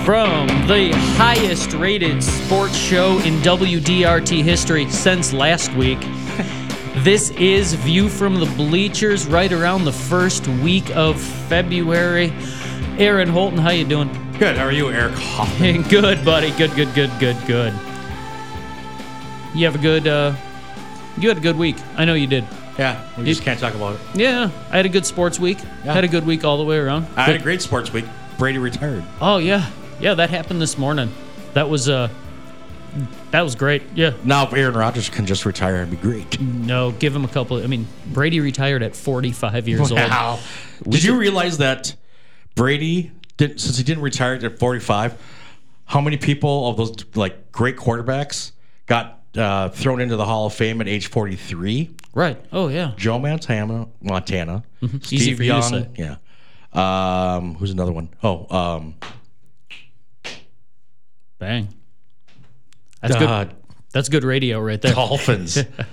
From the highest rated sports show in WDRT history since last week, this is View from the Bleachers right around the first week of February. Aaron Holton, how you doing? Good. How are you, Eric Hoffman? Good, buddy. Good. You have a good, you had a good week. I know you did. Yeah, we just can't talk about it. Yeah, I had a good sports week. Yeah. Had a good week all the way around. I had a great sports week. Brady retired. Oh, yeah. Yeah, that happened this morning. That was great. Yeah. Now if Aaron Rodgers can just retire, it'd be great. No, give him a couple. Brady retired at 45 years old. Wow. Did you realize that Brady, since he didn't retire at 45, how many people of those great quarterbacks got thrown into the Hall of Fame at age 43? Right. Oh, yeah. Joe Montana. Mm-hmm. Steve Easy for Young. you to say. Yeah. Who's another one? Bang. That's good. That's good radio right there. Dolphins.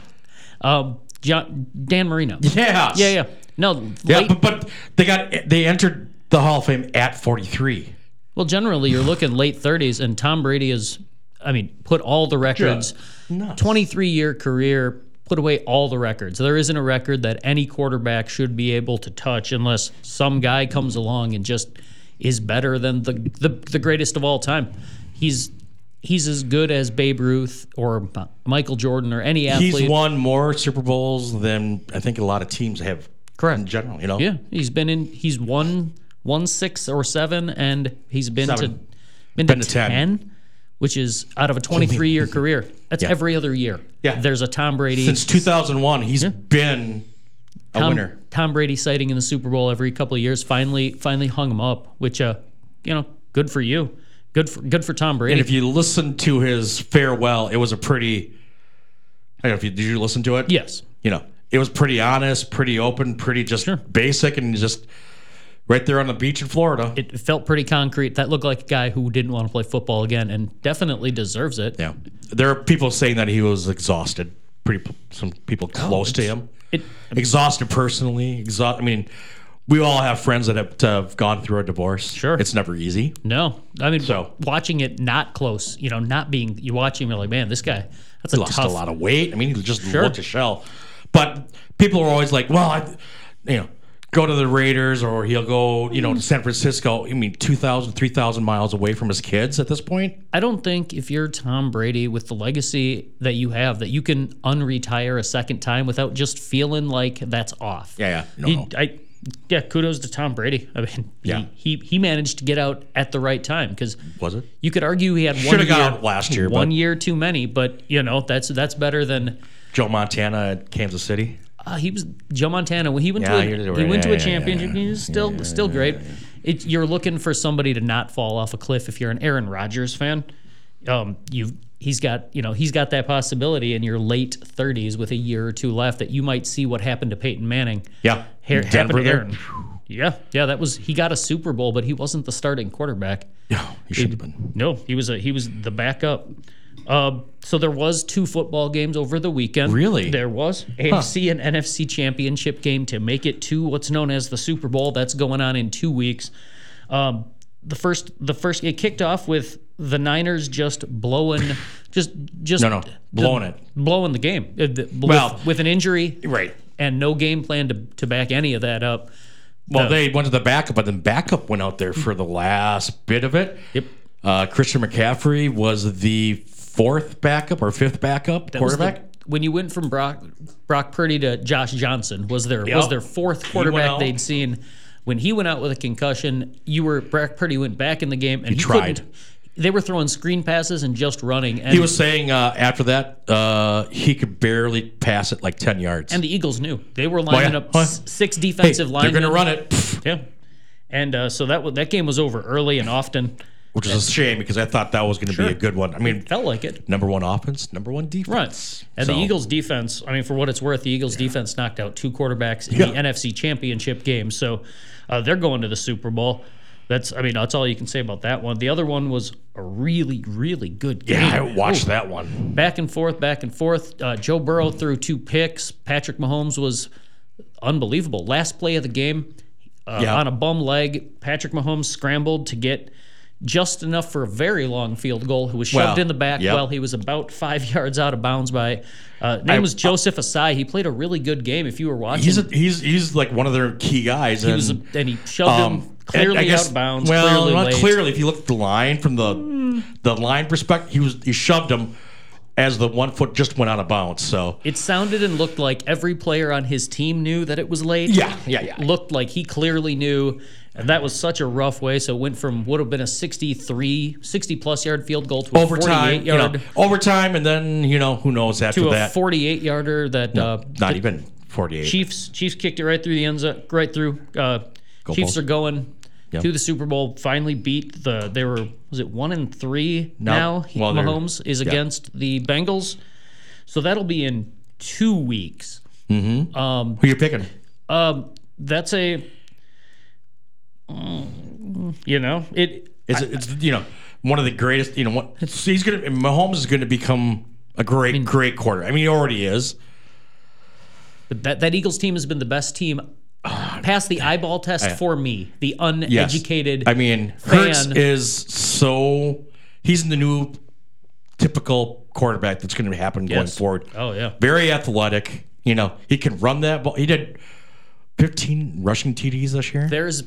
Dan Marino. Yeah. Yeah. No. Yeah, but they entered the Hall of Fame at 43. Well, generally, you're looking late 30s, and Tom Brady is, put all the records. 23-year career, put away all the records. There isn't a record that any quarterback should be able to touch unless some guy comes along and just is better than the greatest of all time. He's as good as Babe Ruth or Michael Jordan or any athlete. He's won more Super Bowls than I think a lot of teams have. Correct. In general, you know. Yeah, he's won 6 or 7, and he's been to 10, which is out of a 23-year career. That's every other year. Yeah, there's a Tom Brady since 2001. He's been a winner. Tom Brady sighting in the Super Bowl every couple of years. Finally hung him up, which good for you. Good for Tom Brady. And if you listen to his farewell, it was a pretty. I don't know did you listen to it? Yes. It was pretty honest, pretty open, pretty just basic, and just right there on the beach in Florida. It felt pretty concrete. That looked like a guy who didn't want to play football again, and definitely deserves it. Yeah, there are people saying that he was exhausted. Some people close to him. Exhausted personally. We all have friends that have gone through a divorce. Sure. It's never easy. No. Watching it not close, not being, you watch him, you're like, man, this guy, that's lost a lot of weight. He just looked a shell. But people are always like, well, go to the Raiders or he'll go, to San Francisco. 2,000, 3,000 miles away from his kids at this point. I don't think if you're Tom Brady with the legacy that you have, that you can unretire a second time without just feeling like that's off. Yeah. Yeah, kudos to Tom Brady. He managed to get out at the right time because was it? You could argue he had should have got out last year. One year too many, but that's better than Joe Montana at Kansas City. He was Joe Montana when he went to a championship. He was still great. You're looking for somebody to not fall off a cliff. If you're an Aaron Rodgers fan, he's got that possibility in your late 30s with a year or two left that you might see what happened to Peyton Manning. Yeah, happened to Aaron. Yeah, he got a Super Bowl, but he wasn't the starting quarterback. Yeah, he should have been. No, he was the backup. So there was 2 football games over the weekend. Really? There was AFC and NFC championship game to make it to what's known as the Super Bowl. That's going on in 2 weeks. The first it kicked off with the Niners just blowing the game with an injury, right, and no game plan to back any of that up. Well, they went to the backup, but then backup went out there for the last bit of it. Yep. Christian McCaffrey was the 4th backup or 5th backup quarterback. When you went from Brock Purdy to Josh Johnson, was their 4th quarterback they'd seen. When he went out with a concussion, Brock Purdy went back in the game, and he tried. They were throwing screen passes and just running. And he was saying after that he could barely pass it 10 yards. And the Eagles knew. They were lining up 6 defensive linemen. They're going to run it. Yeah. And so that game was over early and often. Which is a shame because I thought that was going to be a good one. It felt like it. Number 1 offense, number 1 defense. Right. And the Eagles defense, for what it's worth, the Eagles defense knocked out 2 quarterbacks in the NFC Championship game. So they're going to the Super Bowl. That's all you can say about that one. The other one was a really, really good game. Yeah, I watched that one. Back and forth. Joe Burrow threw 2 picks. Patrick Mahomes was unbelievable. Last play of the game, on a bum leg, Patrick Mahomes scrambled to get just enough for a very long field goal, who was shoved in the back while he was about 5 yards out of bounds by name was Joseph Asai. He played a really good game if you were watching. He's like one of their key guys. And he shoved him clearly out of bounds. Well, not late. clearly. If you look at the line from the line perspective, he shoved him as the 1 foot just went out of bounds. So it sounded and looked like every player on his team knew that it was late. Yeah. Looked like he clearly knew, and that was such a rough way. So it went from would have been a 60-plus yard field goal to a 48-yard. Overtime, and then, who knows after to that. To a 48-yarder that... not even 48. Chiefs kicked it right through the end zone, right through. Chiefs are going to the Super Bowl, finally beat they were, was it 1-3 now? Well, Mahomes is against the Bengals. So that'll be in 2 weeks. Mm-hmm. Who are you picking? That's a, it's one of the greatest, Mahomes is going to become a great quarter. I mean, he already is. But that Eagles team has been the best team past the eyeball test for me, the uneducated Hurts he's the new typical quarterback that's going to happen going forward. Oh, yeah. Very athletic. He can run that ball. He did 15 rushing TDs this year. There's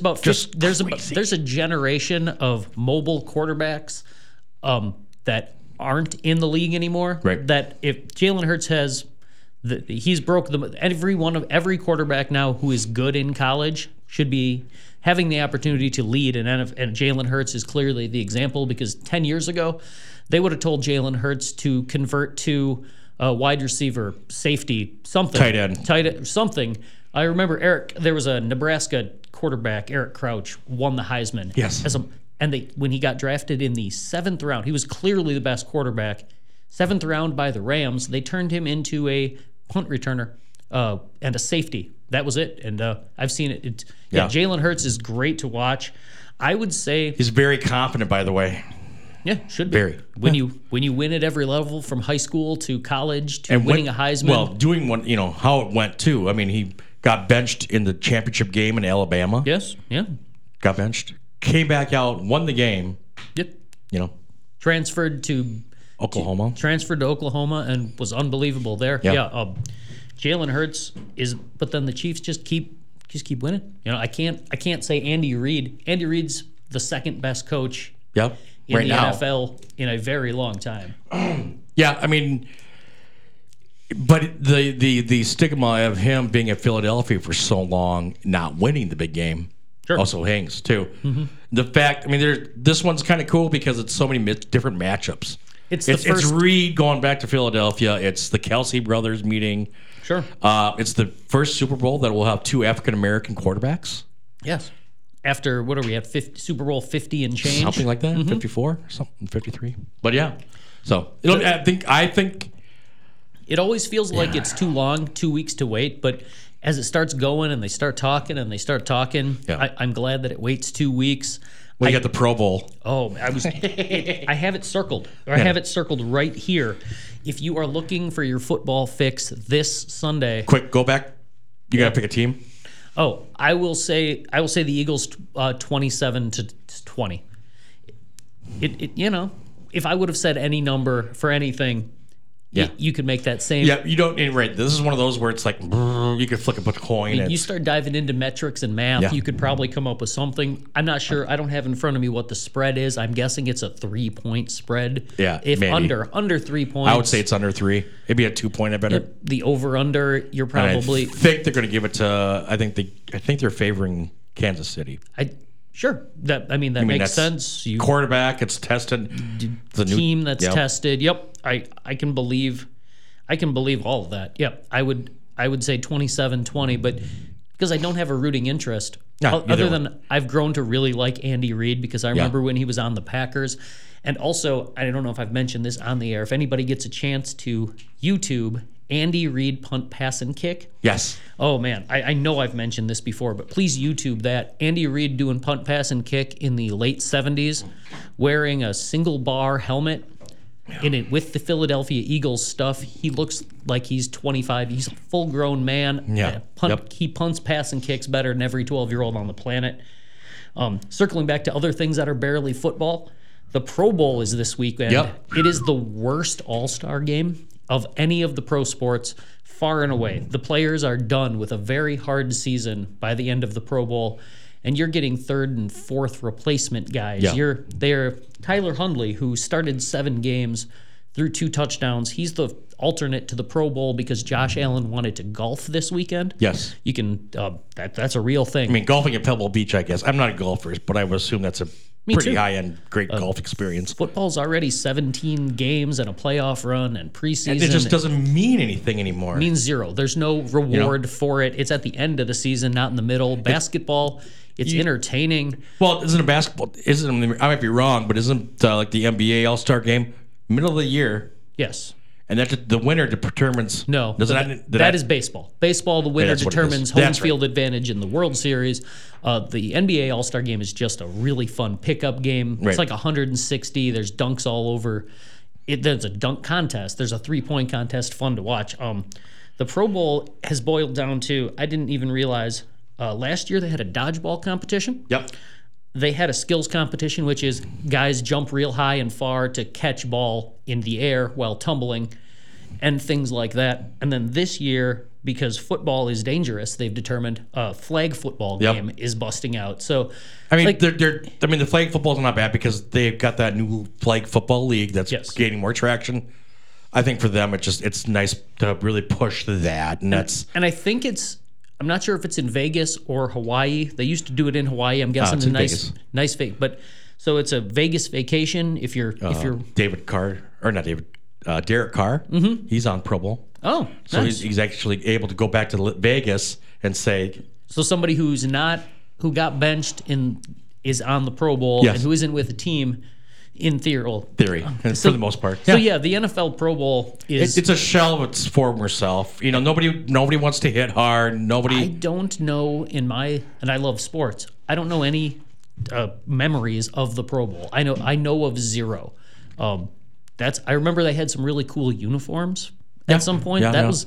a generation of mobile quarterbacks that aren't in the league anymore. Right. That if Jalen Hurts has... he's broke every quarterback now who is good in college should be having the opportunity to lead, and Jalen Hurts is clearly the example, because 10 years ago they would have told Jalen Hurts to convert to a wide receiver, safety, something, tight end, something. I remember there was a Nebraska quarterback, Eric Crouch, won the Heisman. Yes, when he got drafted in the 7th round, he was clearly the best quarterback. 7th round by the Rams, they turned him into a punt returner and a safety. That was it. And I've seen it. Jalen Hurts is great to watch. I would say he's very confident, by the way. Yeah, should be. Very. When you win at every level, from high school to college to winning a Heisman. Well, doing one, how it went too. I mean, he got benched in the championship game in Alabama. Yes. Yeah. Got benched. Came back out, won the game. Yep. Transferred to Oklahoma and was unbelievable there. Yep. Yeah. Jalen Hurts but then the Chiefs just keep winning. I can't say Andy Reid. Andy Reid's the second best coach. Yep. In the NFL in a very long time. Yeah, I mean, but the stigma of him being at Philadelphia for so long, not winning the big game, also hangs too. Mm-hmm. The fact, this one's kind of cool because it's so many different matchups. It's Reid going back to Philadelphia. It's the Kelsey brothers meeting. Sure. It's the first Super Bowl that will have 2 African American quarterbacks. Yes. After, what are we at, Super Bowl 50 and change? Something like that, 54, something, 53. But yeah, so I think it always feels like it's too long, 2 weeks to wait, but as it starts going and they start talking, I'm glad that it waits 2 weeks. You got the Pro Bowl. Oh, I have it circled. I have it circled right here. If you are looking for your football fix this Sunday, quick, go back. You got to pick a team. Oh, I will say the Eagles 27-20. If I would have said any number for anything, you could make that same. Yeah, you don't. Right. This is one of those where it's like you could flick a coin. You start diving into metrics and math, you could probably come up with something. I'm not sure. I don't have in front of me what the spread is. I'm guessing it's a 3-point spread. Yeah, if maybe. under 3 points, I would say it's under 3. Maybe a 2-point. I better. The over under. You're probably. I think they're going to give it to. I think they're favoring Kansas City. Sure. That makes sense. Quarterback, it's tested. The team that's tested. Yep. I can believe all of that. Yep. I would say 27-20, but because I don't have a rooting interest. Other than I've grown to really like Andy Reid, because I remember when he was on the Packers. And also, I don't know if I've mentioned this on the air, if anybody gets a chance to YouTube Andy Reid punt, pass, and kick. Yes. Oh, man. I know I've mentioned this before, but please YouTube that. Andy Reid doing punt, pass, and kick in the late 70s, wearing a single bar helmet in it with the Philadelphia Eagles stuff. He looks like he's 25. He's a full-grown man. Yeah. He punts, pass, and kicks better than every 12-year-old on the planet. Circling back to other things that are barely football, the Pro Bowl is this weekend. Yep. It is the worst all-star game of any of the pro sports, far and away. The players are done with a very hard season by the end of the Pro Bowl, and you're getting third and fourth replacement guys. Yeah. They're Tyler Hundley, who started 7 games, threw 2 touchdowns. He's the alternate to the Pro Bowl because Josh Allen wanted to golf this weekend. Yes. You can that's a real thing. I mean, golfing at Pebble Beach, I guess. I'm not a golfer, but I would assume that's a pretty too. high-end, great golf experience. Football's already 17 games and a playoff run and preseason. And it just doesn't mean anything anymore. It means zero. There's no reward for it. It's at the end of the season, not in the middle. Basketball, it's entertaining. Well, isn't a basketball? I might be wrong, but isn't like the NBA All-Star Game middle of the year? Yes. And that the winner determines. No, that is baseball. Baseball, the winner that's what it is. determines home That's field advantage in the World Series. The NBA All-Star Game is just a really fun pickup game. Right. It's like 160. There's dunks all over. There's a dunk contest. There's a 3-point contest. Fun to watch. The Pro Bowl has boiled down to, I didn't even realize, last year they had a dodgeball competition. Yep. They had a skills competition, which is guys jump real high and far to catch ball in the air while tumbling and things like that. And then this year, because football is dangerous, they've determined a flag football game is busting out. So, I mean, the flag football is not bad because they've got that new flag football league that's gaining more traction. I think for them, it's nice to really push that, and I think I'm not sure if it's in Vegas or Hawaii. They used to do it in Hawaii. I'm guessing it's in Vegas. nice fake. But so it's a Vegas vacation. If you're Derek Carr. Mm-hmm. He's on Pro Bowl. Oh, so nice. he's actually able to go back to Vegas and say. So somebody who got benched is on the Pro Bowl and who isn't with a team. In theory, for the most part. So the NFL Pro Bowl is it's a shell of its former self. You know, nobody wants to hit hard. I don't know and I love sports. I don't know any memories of the Pro Bowl. I know of zero. I remember they had some really cool uniforms at some point. It was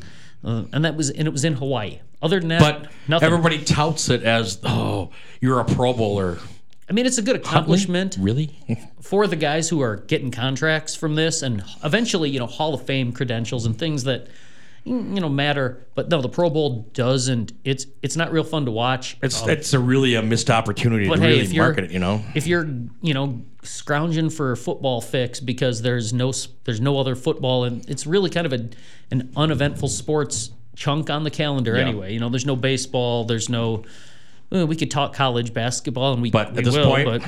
in Hawaii. Other than that, but nothing. Everybody touts it as you're a Pro Bowler. I mean, it's a good accomplishment. Really? For the guys who are getting contracts from this and eventually, Hall of Fame credentials and things that, matter. But no, the Pro Bowl doesn't. It's not real fun to watch. It's really a missed opportunity to really market it, If you're, scrounging for a football fix because there's no other football and it's really kind of an uneventful sports chunk on the calendar anyway. There's no baseball, there's no... We could talk college basketball, and at this point,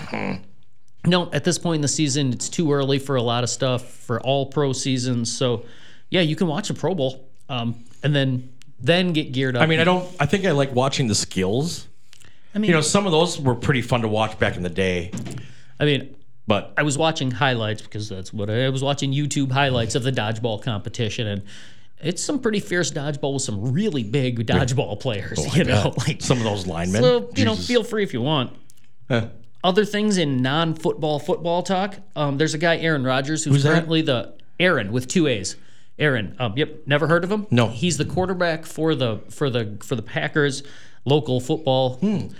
no. At this point in the season, it's too early for a lot of stuff for all pro seasons. So, you can watch a Pro Bowl, and then get geared up. I mean, I think I like watching the skills. I mean, some of those were pretty fun to watch back in the day. I mean, but I was watching highlights because that's what I was watching. YouTube highlights of the dodgeball competition and. It's some pretty fierce dodgeball with some really big dodgeball players, like some of those linemen. So, feel free if you want. Other things in non-football football talk. There's a guy, Aaron Rodgers, who's currently Aaron with 2 A's. Aaron, never heard of him? No. He's the quarterback for the Packers, local football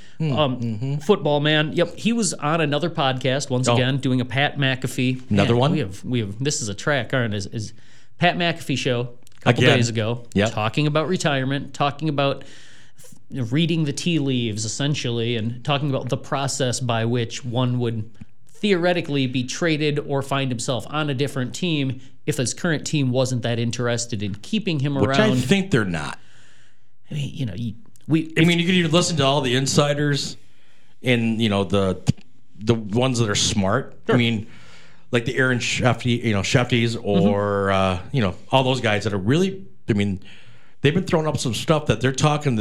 football man. Yep, he was on another podcast once again doing a Pat McAfee. Another one. We have this is a track, aren't it? Is Pat McAfee show. Couple days ago, talking about retirement, talking about reading the tea leaves, essentially, and talking about the process by which one would theoretically be traded or find himself on a different team if his current team wasn't that interested in keeping him around. Which I think they're not. I mean, you could listen to all the insiders and, the ones that are smart. Sure. I mean... like the Aaron Shefties or, all those guys that are really, they've been throwing up some stuff that they're talking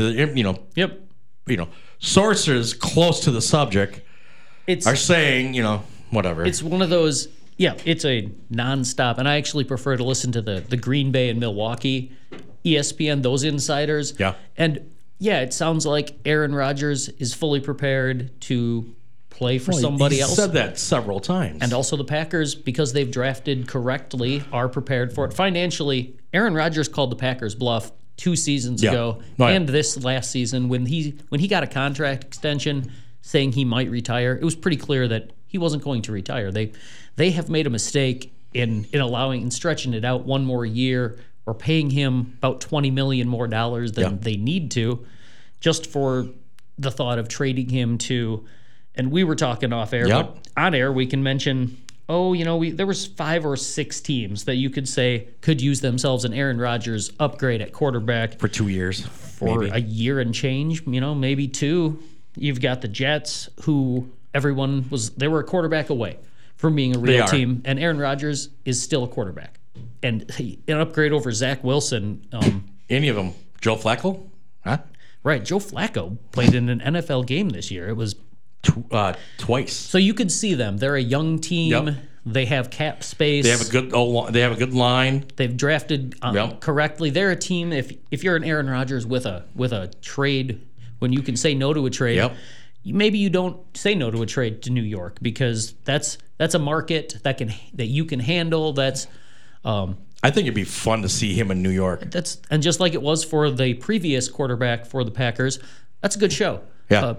to, sources close to the subject are saying, whatever. It's one of those, it's a nonstop. And I actually prefer to listen to the Green Bay and Milwaukee ESPN, those insiders. Yeah. And it sounds like Aaron Rodgers is fully prepared to play for somebody else. He said that several times. And also the Packers, because they've drafted correctly, are prepared for it. Financially, Aaron Rodgers called the Packers bluff 2 seasons ago and this last season when he got a contract extension. saying he might retire. It was pretty clear that he wasn't going to retire. They have made a mistake in allowing and stretching it out one more year, or paying him about $20 million more than they need to, just for the thought of trading him to. And we were talking off air, but on air we can mention, there was 5 or 6 teams that you could say could use themselves an Aaron Rodgers upgrade at quarterback for 2 years, for a year and change, maybe 2. You've got the Jets, who they were a quarterback away from being a real team, and Aaron Rodgers is still a quarterback. And an upgrade over Zach Wilson. Any of them? Joe Flacco? Huh? Right, Joe Flacco played in an NFL game this year. It was twice. So you could see them. They're a young team. Yep. They have cap space. They have a good line. They've drafted correctly. They're a team. If you're an Aaron Rodgers with a trade, when you can say no to a trade, maybe you don't say no to a trade to New York, because that's a market that you can handle. That's I think it'd be fun to see him in New York. And just like it was for the previous quarterback for the Packers, that's a good show. Yeah.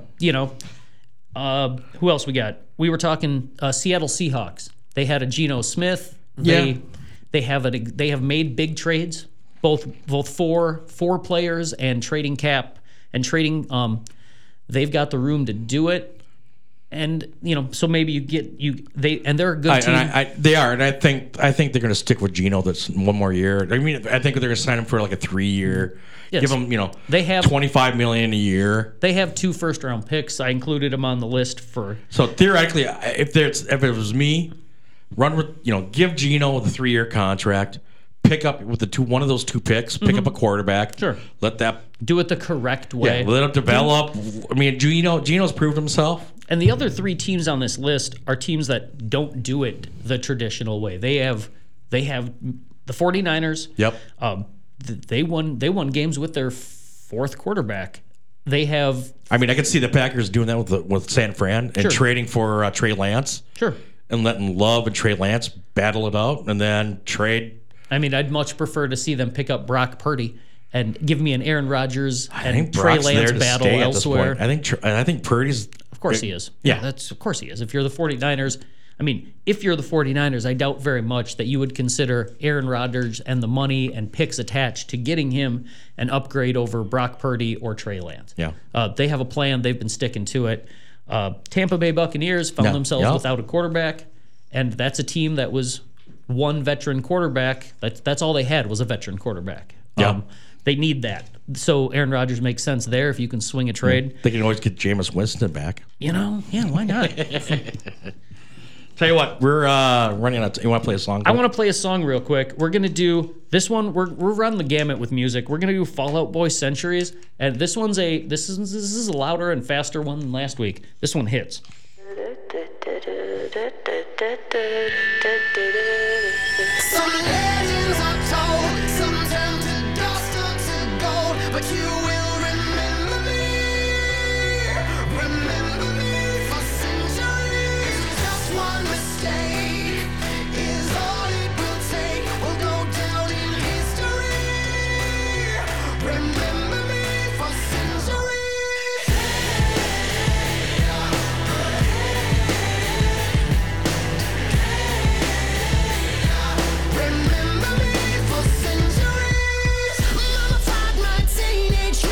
Who else we got? We were talking Seattle Seahawks. They had a Geno Smith. They have made big trades, both for players and trading cap and trading. They've got the room to do it, and so maybe they're a good team. They are, and I think they're going to stick with Geno. That's one more year. I mean, I think they're going to sign him for like a 3-year. Yes. Give them, they have $25 million a year. They have 2 first-round picks. I included them on the list for. So theoretically, if it was me, run with give Geno the 3-year contract, pick up with one of those 2 picks, pick up a quarterback. Sure. Let that do it the correct way. Yeah, let it develop. I mean, Geno's proved himself. And the other 3 teams on this list are teams that don't do it the traditional way. They have the 49ers. Yep. They won games with their 4th quarterback. They have. I mean, I could see the Packers doing that with San Fran and trading for Trey Lance. Sure. And letting Love and Trey Lance battle it out, and then trade. I mean, I'd much prefer to see them pick up Brock Purdy and give me an Aaron Rodgers and Trey Lance battle elsewhere. I think Purdy's. Of course he is. Yeah, of course he is. If you're the 49ers, I doubt very much that you would consider Aaron Rodgers and the money and picks attached to getting him an upgrade over Brock Purdy or Trey Lance. Yeah. They have a plan. They've been sticking to it. Tampa Bay Buccaneers found themselves without a quarterback, and that's a team that was one veteran quarterback. That's all they had was a veteran quarterback. Yeah. They need that. So Aaron Rodgers makes sense there if you can swing a trade. They can always get Jameis Winston back. Why not? Tell you what, we're running out. You want to play a song? I want to play a song real quick. We're going to do this one. We're running the gamut with music. We're going to do Fall Out Boy Centuries. And this is a louder and faster one than last week. This one hits. Some legends are told, some turn to dust or to gold, but you will remember me for centuries. Just one mistake is all it will take. We'll go down in history. Remember me for centuries. Remember me for centuries. Mama tied my teenage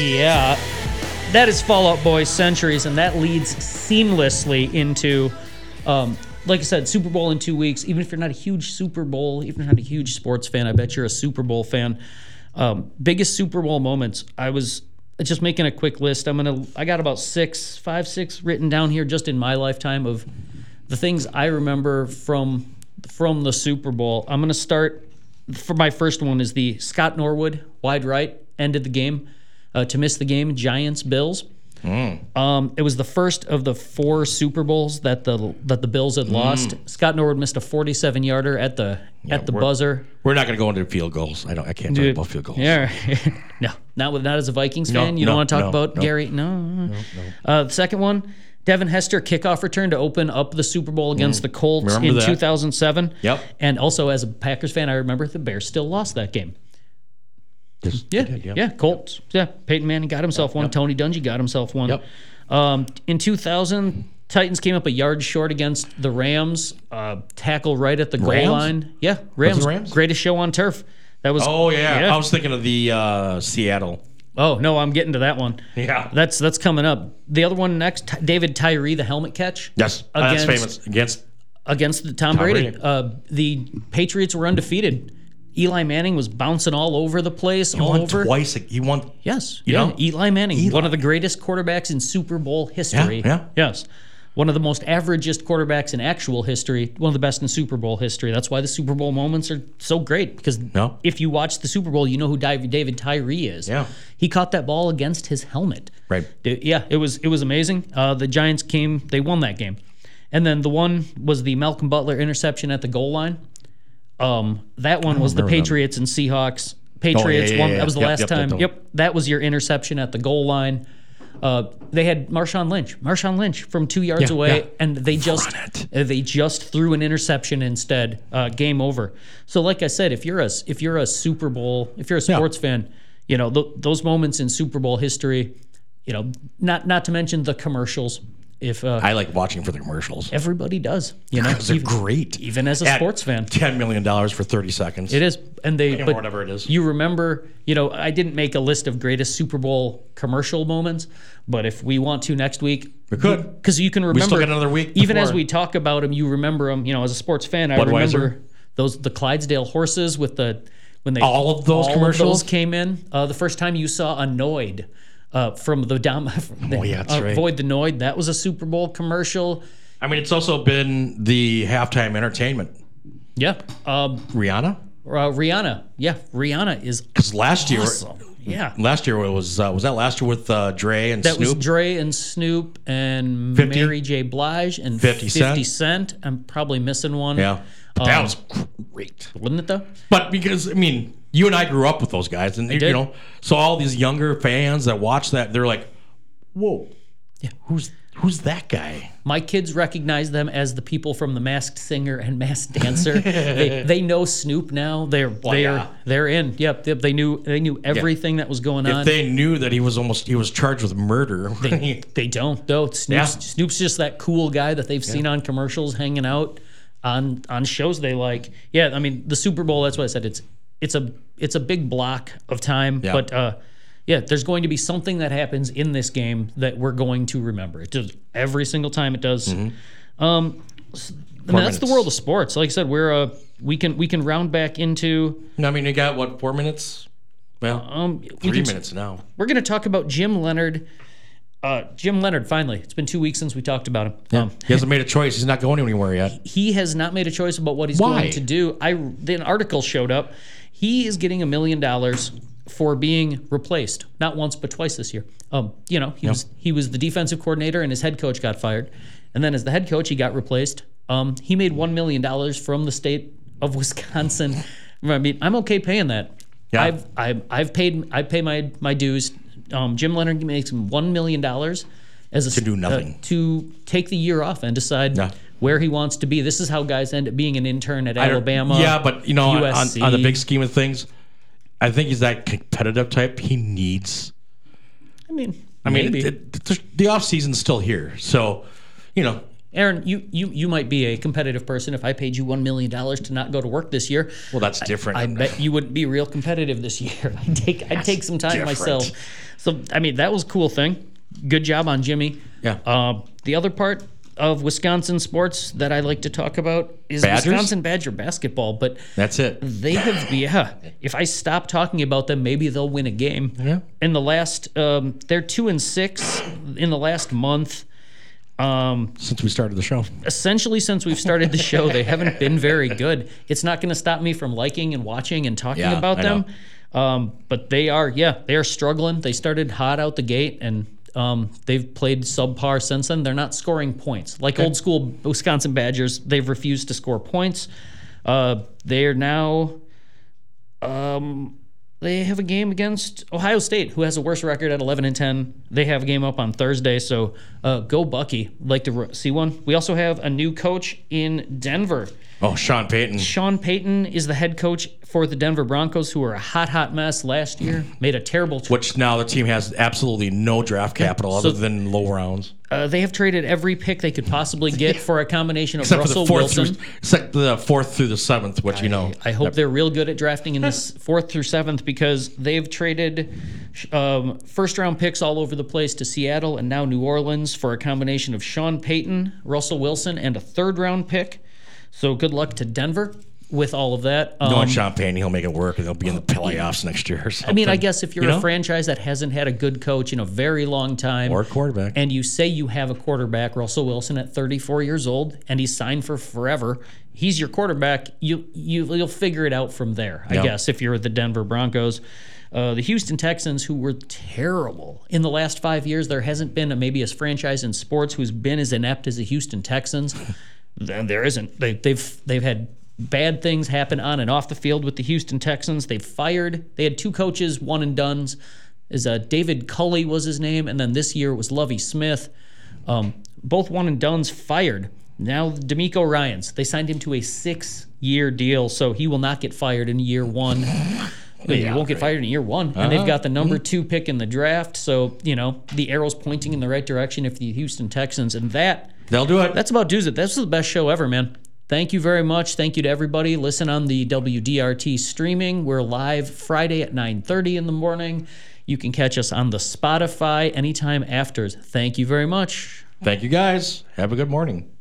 Yeah. That is Fall Out Boy Centuries, and that leads seamlessly into, like I said, Super Bowl in 2 weeks. Even if you're not a huge Super Bowl, even if you're not a huge sports fan, I bet you're a Super Bowl fan. Biggest Super Bowl moments. I was just making a quick list. I got about 5, 6 written down here just in my lifetime of the things I remember from the Super Bowl. I'm gonna start. For my first one is the Scott Norwood wide right ended the game. To miss the game, Giants-Bills. It was the first of the 4 Super Bowls that the Bills had lost. Scott Norwood missed a 47-yarder at the buzzer. We're not going to go into field goals. I can't talk about field goals. Yeah, no, not as a Vikings fan. You don't want to talk about Gary. No. The second one, Devin Hester kickoff return to open up the Super Bowl against the Colts in 2007. Yep. And also as a Packers fan, I remember the Bears still lost that game. Yeah, Colts. Yeah, Peyton Manning got himself one. Tony Dungy got himself one. Yep. In 2000, Titans came up a yard short against the Rams. Tackle right at the goal line. Yeah, Rams. Greatest show on turf. That was. Oh yeah. I was thinking of the Seattle. Oh no, I'm getting to that one. Yeah, that's coming up. The other one next, David Tyree, the helmet catch. Yes, that's famous against the Tom Brady. The Patriots were undefeated. Eli Manning was bouncing all over the place. He won twice. He won. Yes. You know? Eli Manning, one of the greatest quarterbacks in Super Bowl history. Yeah. Yes. One of the most averagest quarterbacks in actual history. One of the best in Super Bowl history. That's why the Super Bowl moments are so great. Because if you watch the Super Bowl, you know who David Tyree is. Yeah. He caught that ball against his helmet. Right. Yeah, it was amazing. The Giants they won that game. And then the one was the Malcolm Butler interception at the goal line. That one was the Patriots and Seahawks. Patriots won. That was the last time. That was your interception at the goal line. They had Marshawn Lynch from 2 yards away, and they just threw an interception instead. Game over. So, like I said, if you're a Super Bowl, if you're a sports fan, you know those moments in Super Bowl history. You know, not to mention the commercials. I like watching for the commercials. Everybody does, you know, because they're great. Even as a sports fan, $10 million for 30 seconds. It is, and but whatever it is. You remember, you know, I didn't make a list of greatest Super Bowl commercial moments, but if we want to next week, we could, because you can remember. We still got another week. Even as we talk about them, you remember them. You know, as a sports fan, I remember the Clydesdale horses with when all of those commercials came in. The first time you saw a Noid. From the that's right. Avoid the Noid. That was a Super Bowl commercial. I mean, it's also been the halftime entertainment. Yeah. Rihanna? Rihanna. Yeah. Rihanna is because last year. Awesome. Yeah. Last year was that last year with Dre and Snoop? That was Dre and Snoop and 50? Mary J. Blige and 50 Cent. I'm probably missing one. Yeah. That was great. Wasn't it though? But because, I mean, you and I grew up with those guys, and you know, so all these younger fans that watch that, they're like, "Whoa, yeah, who's that guy?" My kids recognize them as the people from The Masked Singer and Masked Dancer. they know Snoop now. They're in. Yep. They knew everything that was going on. If they knew that he was charged with murder, they don't though. Snoop's just that cool guy that they've seen on commercials, hanging out on shows they like. Yeah, I mean the Super Bowl. That's what I said. It's a big block of time, but there's going to be something that happens in this game that we're going to remember. It does every single time it does. Mm-hmm. That's the world of sports. Like I said, we can round back into. I mean, you got what, 4 minutes? Well, 3 minutes now. We're going to talk about Jim Leonhard. Jim Leonhard, finally. It's been 2 weeks since we talked about him. Yeah. He hasn't made a choice. He's not going anywhere yet. He has not made a choice about what he's going to do. An article showed up. He is getting $1 million for being replaced, not once but twice this year. You know, he was the defensive coordinator and his head coach got fired, and then as the head coach he got replaced. He made $1 million from the state of Wisconsin. I mean, I'm okay paying that. Yeah. I pay my dues. Jim Leonhard makes him $1 million to do nothing, to take the year off and decide where he wants to be. This is how guys end up being an intern at Alabama. Yeah, but you know, on the big scheme of things, I think he's that competitive type. He needs. I mean, the off season's still here, so you know, Aaron, you might be a competitive person. If I paid you $1 million to not go to work this year, Well, that's different. I bet you wouldn't be real competitive this year. I'd take some time different. myself. So I mean, that was a cool thing. Good job on Jimmy. Yeah. The other part of Wisconsin sports that I like to talk about is Badgers? Wisconsin Badger basketball. But That's it. they have, if I stop talking about them, maybe they'll win a game. Yeah. In the last, they're 2-6 in the last month. Since we started the show. Essentially, since we've started the show, they haven't been very good. It's not going to stop me from liking and watching and talking Yeah, about I them. know. But they are struggling. They started hot out the gate, and they've played subpar since then. They're not scoring points. Like old school Wisconsin Badgers, they've refused to score points. They are now... they have a game against Ohio State, who has a worse record at 11-10. They have a game up on Thursday, so go Bucky. Like to see one. We also have a new coach in Denver. Oh, Sean Payton. Sean Payton is the head coach for the Denver Broncos, who were a hot mess last year. Made a terrible Which now the team has absolutely no draft capital other than low rounds. They have traded every pick they could possibly get for a combination of Except Russell for Wilson. except the 4th through the 7th, which I hope they're real good at drafting in this 4th through 7th, because they've traded first-round picks all over the place to Seattle and now New Orleans for a combination of Sean Payton, Russell Wilson, and a 3rd-round pick. So good luck to Denver with all of that. Knowing Sean Payton, he'll make it work, and they'll be in the playoffs next year or something. I mean, I guess if you're a franchise that hasn't had a good coach in a very long time, Or a quarterback. and you say you have a quarterback, Russell Wilson, at 34 years old, and he's signed for forever, he's your quarterback, you'll figure it out from there, I guess, if you're the Denver Broncos. The Houston Texans, who were terrible in the last 5 years, there hasn't been maybe a franchise in sports who's been as inept as the Houston Texans. There isn't. They've had bad things happen on and off the field with the Houston Texans. They had 2 coaches, one and dones. David Culley was his name, and then this year it was Lovie Smith. Both one and dones fired. Now D'Amico Ryans, they signed him to a 6-year deal, so he will not get fired in year 1. He won't get fired in year 1. And they've got the number 2 pick in the draft, so the arrow's pointing in the right direction if the Houston Texans, and they'll do it. That's about does it. That's the best show ever, man. Thank you very much. Thank you to everybody. Listen on the WDRT streaming. We're live Friday at 9:30 in the morning. You can catch us on the Spotify anytime after. Thank you very much. Thank you, guys. Have a good morning.